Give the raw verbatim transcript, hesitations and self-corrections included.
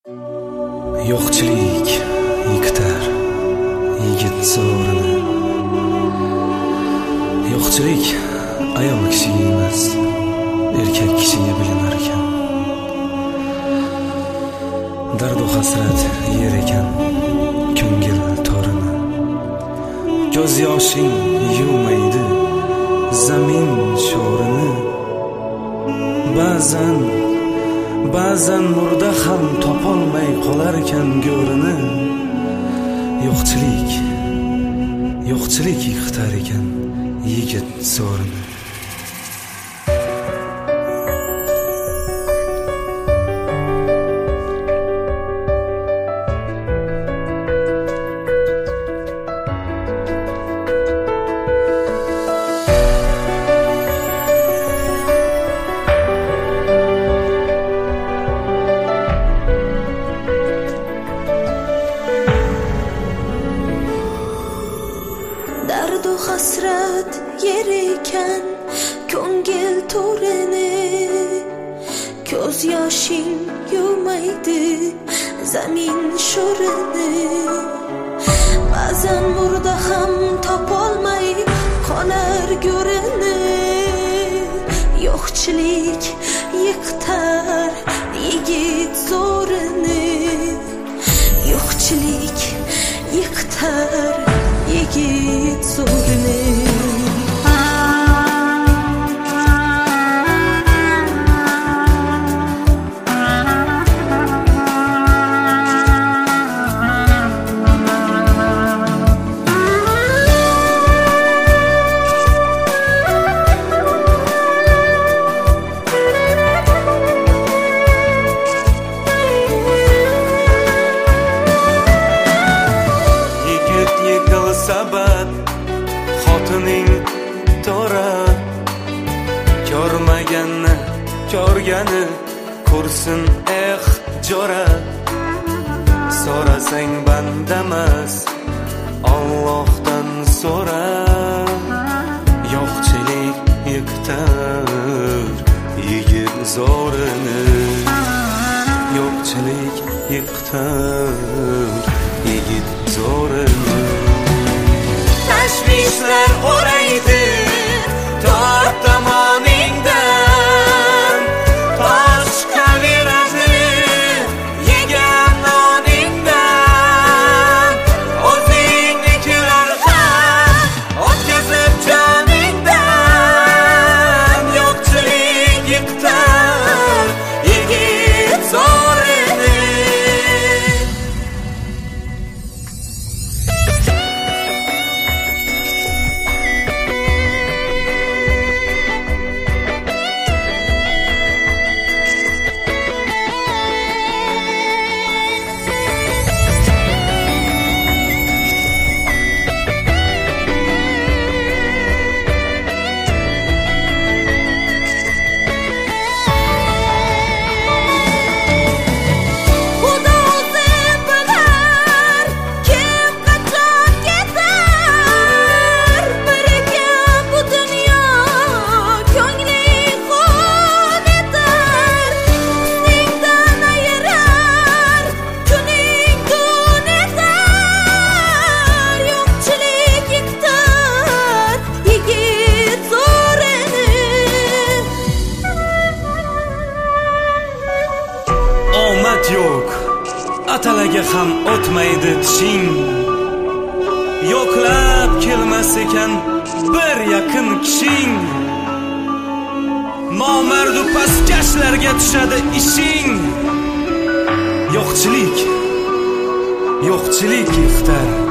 Yo'qchilik yiqitar yigit zo'rini. Yo'qchilik ayol kishiga emas, erkak kishiga bilinar ekan. Dard va hasrat yer ekan ko'ngil torini. Ko'z yoshing yuvmaydi zamin sho'rini. Ba'zan Ba'zan murda ham topolmay qolar ekan go'rini. Yo'qchilik Yo'qchilik yiqitar ekan yigit zo'rini. Dardu hasrat yer ekan ko'ngil to'rini. Ko'z yoshing yuvmaydi zamin sho'rini. Ba'zan murda ham topolmay qolar go'rini. Yo'qchilik yiqitar yigit zo'rini. Yo'qchilik yiqitar yigit zo'rini. Sabat xotining to'ra, ko'rmaganni ko'rgani ko'rsin eh jora. So'rasang bandamas Allohdan so'ra. Yo'qchilik yiqitar yigit zo'rini. Yo'qchilik yiqitar yigit zo'rini. Tashvishlar o'raydi to'rt tomoningdan. Tosh chiqaveradi yegan noningdan. O'zingnikilar ham o'tkazib joningdan. Yo'qchilik yiqitar yigit zo'rini. Yo'q, atalaga ham o'tmaydi tishing. Yo'qlab kelmas ekan bir yaqin kishing. Nomardu pastkashlarga tushadi ishing. Yo'qchilik Yo'qchilik yiqitar